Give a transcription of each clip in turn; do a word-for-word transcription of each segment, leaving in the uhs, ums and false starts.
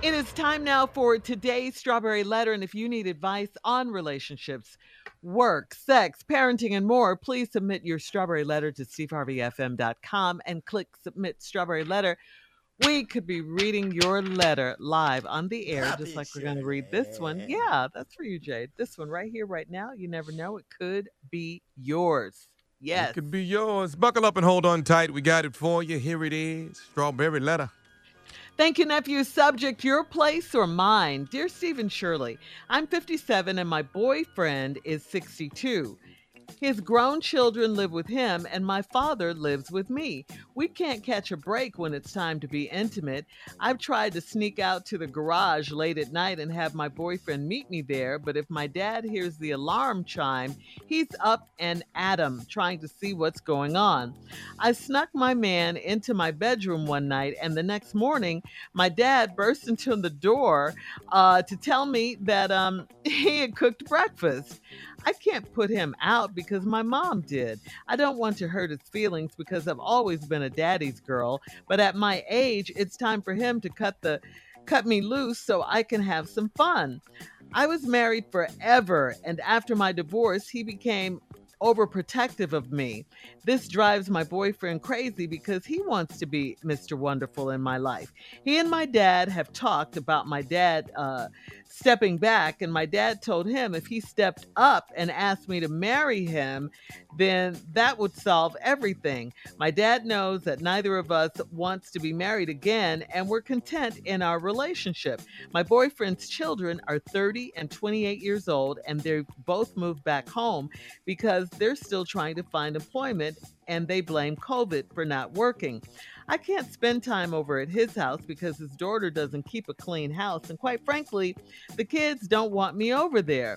It is time now for today's Strawberry Letter. And if you need advice on relationships, work, sex, parenting, and more, please submit your Strawberry Letter to steve harvey f m dot com and click Submit Strawberry Letter. We could be reading your letter live on the air, just like we're going to read this one. Publishing. Yeah, that's for you, Jade. This one right here, right now. You never know. It could be yours. It Yes. could be yours. Buckle up and hold on tight. We got it for you. Here it is. Strawberry letter. Thank you, nephew. Subject, your place or mine? Dear Stephen Shirley, I'm fifty-seven and my boyfriend is sixty-two. His grown children live with him, and my father lives with me. We can't catch a break when it's time to be intimate. I've tried to sneak out to the garage late at night and have my boyfriend meet me there, but if my dad hears the alarm chime, he's up and at him, trying to see what's going on. I snuck my man into my bedroom one night, and the next morning, my dad burst into the door uh, to tell me that um, he had cooked breakfast. I can't put him out because my mom did. I don't want to hurt his feelings because I've always been a daddy's girl, but at my age, it's time for him to cut the cut me loose so I can have some fun. I was married forever, and after my divorce, he became overprotective of me. This drives my boyfriend crazy because he wants to be mister Wonderful in my life. He and my dad have talked about my dad uh, stepping back, and my dad told him if he stepped up and asked me to marry him, then that would solve everything. My dad knows that neither of us wants to be married again, and we're content in our relationship. My boyfriend's children are thirty and twenty-eight years old, and they both moved back home because they're still trying to find employment and they blame COVID for not working. I can't spend time over at his house because his daughter doesn't keep a clean house, and quite frankly, the kids don't want me over there.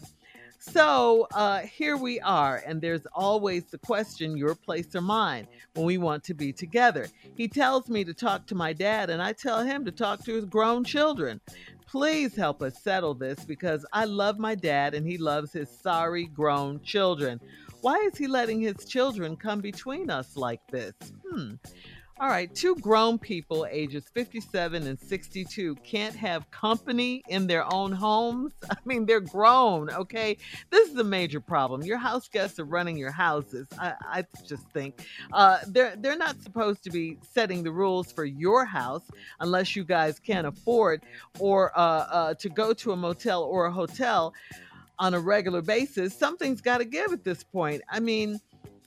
So uh, here we are, and there's always the question, your place or mine, when we want to be together. He tells me to talk to my dad, and I tell him to talk to his grown children. Please help us settle this because I love my dad and he loves his sorry grown children. Why is he letting his children come between us like this? Hmm. All right, two grown people ages fifty-seven and sixty-two can't have company in their own homes. I mean, they're grown, okay? This is a major problem. Your house guests are running your houses. I, I just think uh, they're they're not supposed to be setting the rules for your house unless you guys can't afford or uh, uh, to go to a motel or a hotel on a regular basis. Something's got to give at this point. I mean,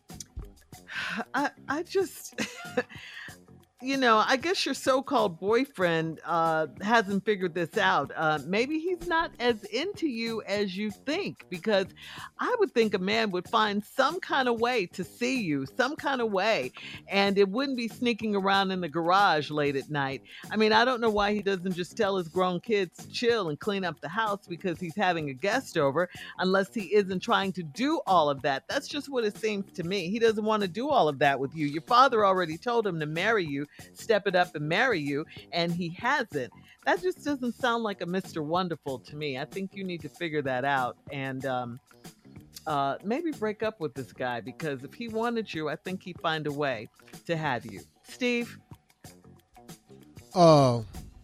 I I just you know, I guess your so-called boyfriend uh, hasn't figured this out. Uh, maybe he's not as into you as you think, because I would think a man would find some kind of way to see you, some kind of way, and it wouldn't be sneaking around in the garage late at night. I mean, I don't know why he doesn't just tell his grown kids to chill and clean up the house because he's having a guest over, unless he isn't trying to do all of that. That's just what it seems to me. He doesn't want to do all of that with you. Your father already told him to marry you, step it up and marry you, and he hasn't. That just doesn't sound like a mister Wonderful to me. I think you need to figure that out and um, uh, maybe break up with this guy, because if he wanted you, I think he'd find a way to have you. Steve? Uh,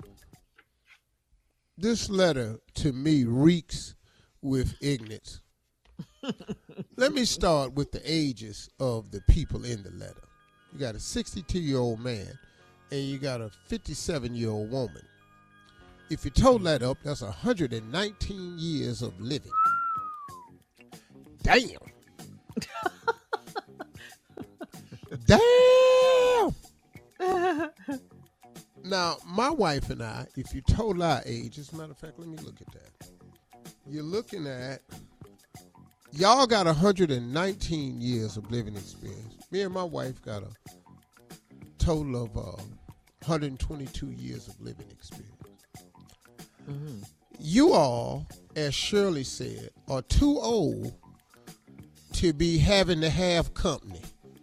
this letter to me reeks with ignorance. Let me start with the ages of the people in the letter. You got a sixty-two-year-old man and you got a fifty-seven-year-old woman. If you total that up, that's one hundred nineteen years of living. Damn. Damn. Now, my wife and I, if you total our age, as a matter of fact, let me look at that. You're looking at, y'all got one hundred nineteen years of living experience. Me and my wife got a total of uh, one hundred twenty-two years of living experience. Mm-hmm. You all, as Shirley said, are too old to be having to have company.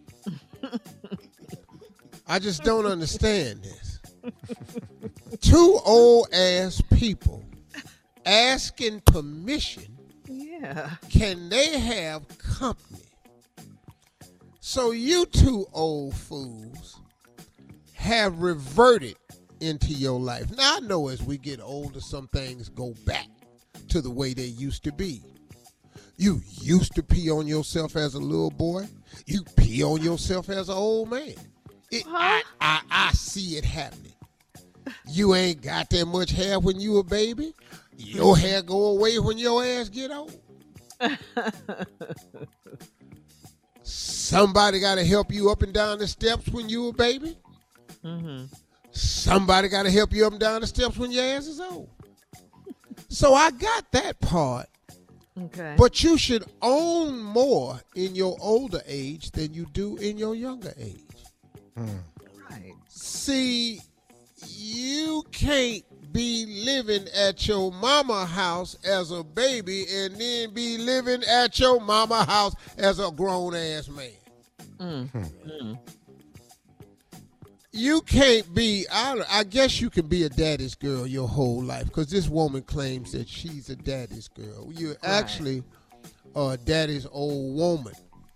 I just don't understand this. Two old ass people asking permission. Yeah. Can they have company? So you two old fools have reverted into your life. Now, I know as we get older, some things go back to the way they used to be. You used to pee on yourself as a little boy. You pee on yourself as an old man. It, Huh? I, I, I see it happening. You ain't got that much hair when you a baby. Your hair go away when your ass get old. Somebody got to help you up and down the steps when you a baby. Mm-hmm. Somebody got to help you up and down the steps when your ass is old. So I got that part. Okay. But you should own more in your older age than you do in your younger age. Right. See, you can't be living at your mama house as a baby and then be living at your mama house as a grown-ass man. Mm. Mm. You can't be, I, I guess you can be a daddy's girl your whole life because this woman claims that she's a daddy's girl. You're Right. actually a daddy's old woman.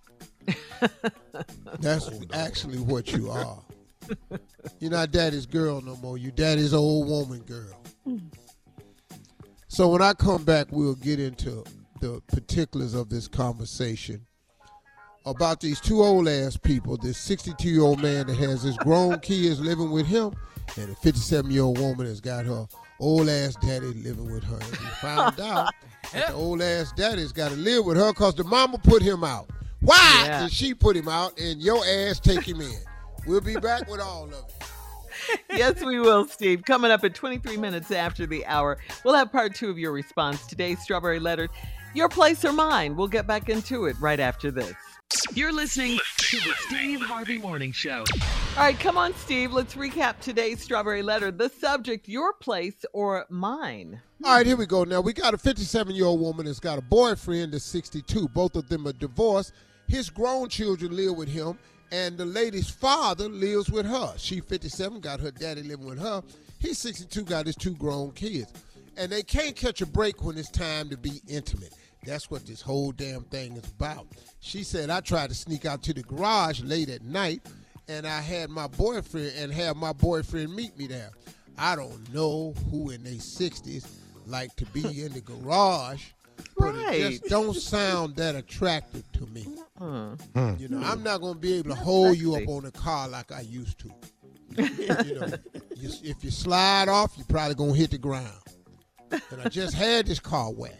That's actually what you are. You're not daddy's girl no more. You're daddy's old woman girl. So when I come back, we'll get into the particulars of this conversation about these two old ass people, this sixty-two year old man that has his grown kids living with him, and a fifty-seven year old woman that's got her old ass daddy living with her. And we found out that the old ass daddy's got to live with her because the mama put him out. Why Yeah. did she put him out and your ass take him in? We'll be back with all of it. Yes, we will, Steve. Coming up at twenty-three minutes after the hour, we'll have part two of your response. Today's Strawberry Letter, your place or mine. We'll get back into it right after this. You're listening to the Steve Harvey Morning Show. All right, come on, Steve. Let's recap today's Strawberry Letter. The subject, your place or mine. All right, here we go. Now, we got a fifty-seven year old woman that's got a boyfriend that's sixty-two. Both of them are divorced. His grown children live with him, and the lady's father lives with her. She fifty-seven, got her daddy living with her. He's sixty-two, got his two grown kids. And they can't catch a break when it's time to be intimate. That's what this whole damn thing is about. She said, I tried to sneak out to the garage late at night, and I had my boyfriend and have my boyfriend meet me there. I don't know who in their sixties like to be in the garage, but Right. it just don't sound that attractive to me. Uh, You know, I'm not going to be able to hold you up sexy. on a car like I used to. You know, you, if you slide off, you're probably going to hit the ground. And I just had this car waxed.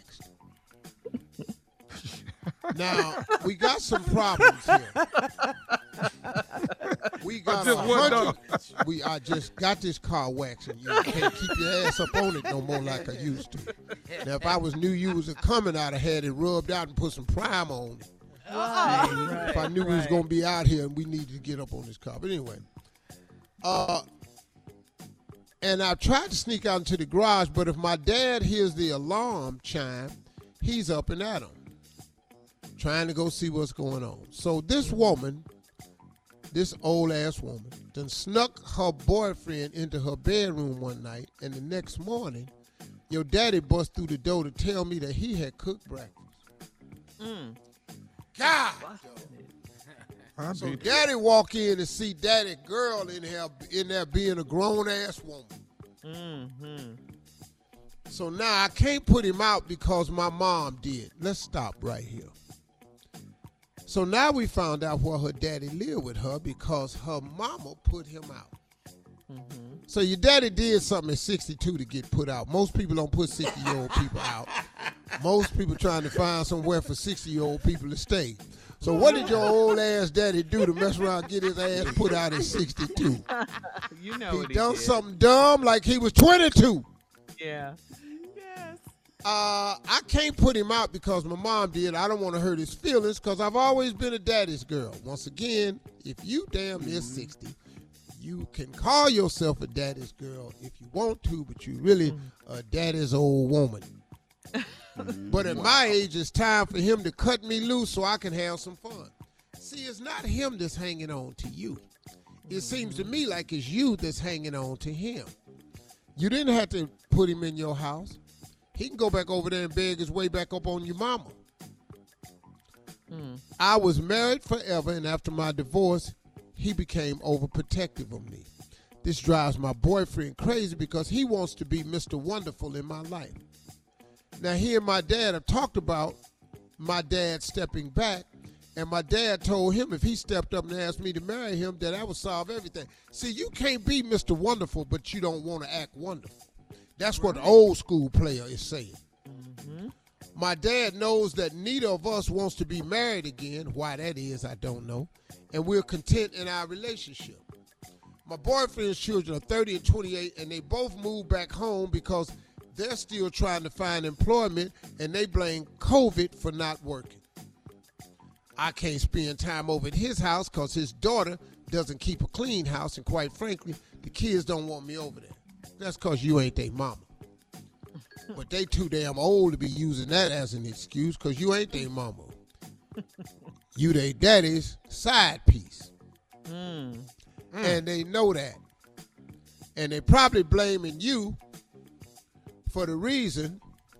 Now, we got some problems here. We got just a one hundred. We I just got this car waxed, and you can't keep your ass up on it no more like I used to. Now, if I was knew you was coming, I'd have had it rubbed out and put some prime on it. right, If I knew we was gonna be out here and we needed to get up on this car. But anyway, uh, and I tried to sneak out into the garage, but if my dad hears the alarm chime, he's up and at him, trying to go see what's going on. So this woman, this old ass woman, done snuck her boyfriend into her bedroom one night, and the next morning, your daddy bust through the door to tell me that he had cooked breakfast. Mm. God. I So beat daddy walk in and see daddy girl in here in there being a grown ass woman. Mm-hmm. So now I can't put him out because my mom did. Let's stop right here. So now we found out where her daddy lived with her because her mama put him out. Mm-hmm. So your daddy did something at sixty-two to get put out. Most people don't put sixty-year-old people out. Most people trying to find somewhere for sixty-year-old people to stay. So what did your old ass daddy do to mess around and get his ass put out at sixty-two? You know He what he done did. something dumb like he was twenty-two. Yeah. Yes. Uh, I can't put him out because my mom did. I don't want to hurt his feelings because I've always been a daddy's girl. Once again, if you damn near sixty, you can call yourself a daddy's girl if you want to, but you really a daddy's old woman. But at my age, it's time for him to cut me loose so I can have some fun. See, it's not him that's hanging on to you. It seems to me like it's you that's hanging on to him. You didn't have to put him in your house. He can go back over there and beg his way back up on your mama. Mm. I was married forever, and after my divorce, he became overprotective of me. This drives my boyfriend crazy because he wants to be Mister Wonderful in my life. Now, he and my dad have talked about my dad stepping back, and my dad told him if he stepped up and asked me to marry him, that I would solve everything. See, you can't be Mister Wonderful, but you don't want to act wonderful. That's what the old school player is saying. Mm-hmm. My dad knows that neither of us wants to be married again. Why that is, I don't know. And we're content in our relationship. My boyfriend's children are thirty and twenty-eight, and they both moved back home because they're still trying to find employment, and they blame COVID for not working. I can't spend time over at his house because his daughter doesn't keep a clean house, and quite frankly, the kids don't want me over there. That's because you ain't their mama. But they too damn old to be using that as an excuse because you ain't their mama. You they daddy's side piece. Mm. Mm. And they know that. And they probably blaming you for the reason,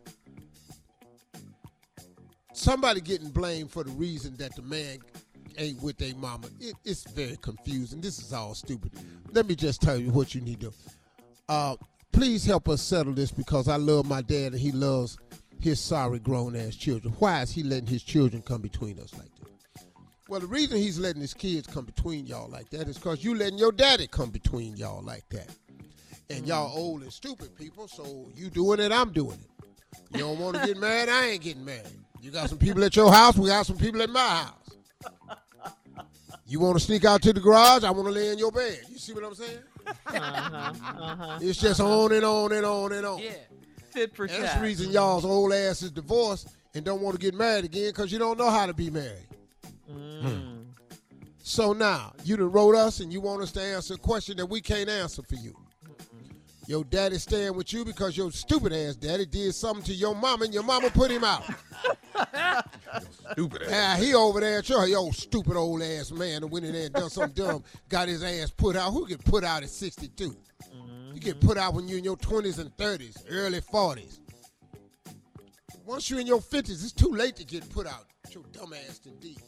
somebody getting blamed for the reason that the man ain't with their mama. It, it's very confusing. This is all stupid. Let me just tell you what you need to do. Uh, please help us settle this because I love my dad and he loves his sorry grown-ass children. Why is he letting his children come between us like that? Well, the reason he's letting his kids come between y'all like that is because you letting your daddy come between y'all like that. And y'all old and stupid people, so you doing it, I'm doing it. You don't want to get married, I ain't getting married. You got some people at your house, we got some people at my house. You want to sneak out to the garage, I want to lay in your bed. You see what I'm saying? Uh-huh, uh-huh, it's just uh-huh. on and on and on and on. Yeah, fit for That's the reason y'all's old ass is divorced and don't want to get married again because you don't know how to be married. Mm. Hmm. So now, you done wrote us and you want us to answer a question that we can't answer for you. Your daddy staying with you because your stupid ass daddy did something to your mama and your mama put him out. Stupid ass. Now he over there at your, your stupid old ass man that went in there and done something dumb, got his ass put out. Who get put out at sixty-two? Mm-hmm. You get put out when you're in your twenties and thirties, early forties. Once you're in your fifties, it's too late to get put out. Your dumb ass indeed.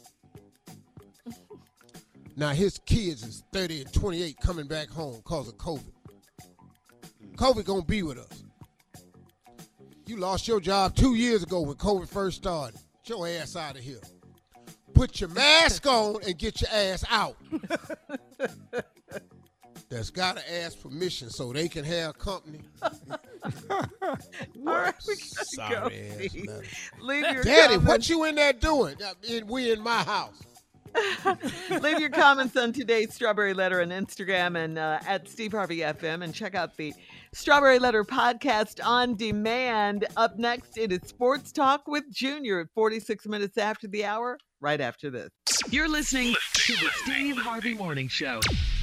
Now his kids is thirty and twenty-eight coming back home because of COVID. COVID gonna be with us. You lost your job two years ago when COVID first started. Get your ass out of here. Put your mask on and get your ass out. That's gotta ask permission so they can have company. All right, we gotta Sorry go. ass letter. Leave your Daddy, comments. what you in there doing? We in my house. Leave your comments on today's Strawberry Letter on Instagram and uh, at Steve Harvey F M, and check out the Strawberry Letter podcast on demand. Up next, it is Sports Talk with Junior at forty-six minutes after the hour, right after this. You're listening to the Steve Harvey Morning Show.